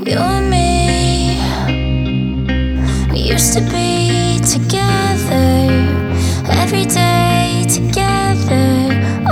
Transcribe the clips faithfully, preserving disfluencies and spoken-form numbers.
You and me, we used to be together, every day together,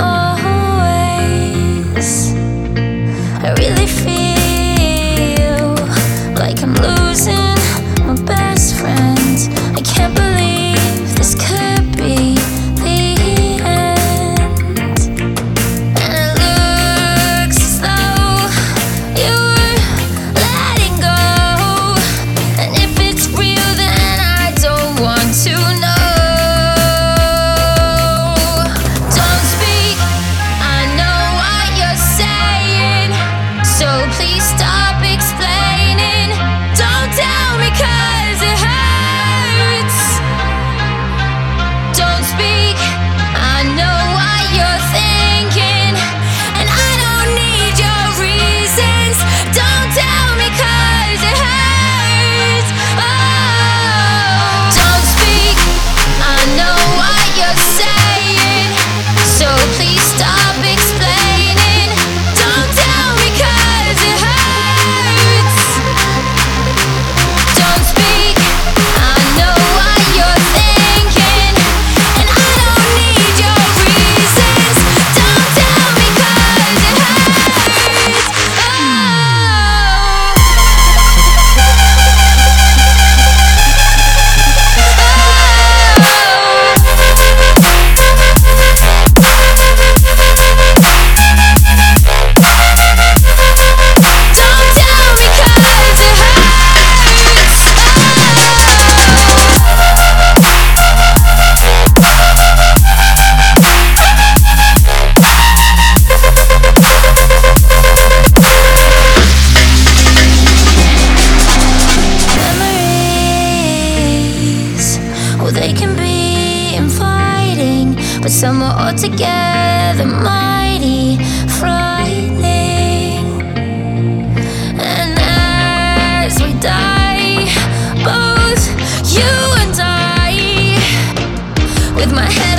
always. I really feel like I'm losing my best friend. I can't believe this could be the end. And it looks as though you're letting go. And if it's real, then I don't want to know. Don't speak, I know what you're saying, so please stop explaining. Don't tell me 'cause it hurts. Don't speak, I know what you're thinking, and I don't need your reasons. Don't tell me 'cause it hurts. Oh, don't speak, I know what you're saying, so please stop explaining. Don't tell me 'cause it hurts. Don't speak, I know what you're thinking, and I don't need your reasons. Don't tell me 'cause it hurts. Don't tell me 'cause it Memories, well, they can be inviting, but some are altogether mighty frightening. And as we die, both you and I, with my head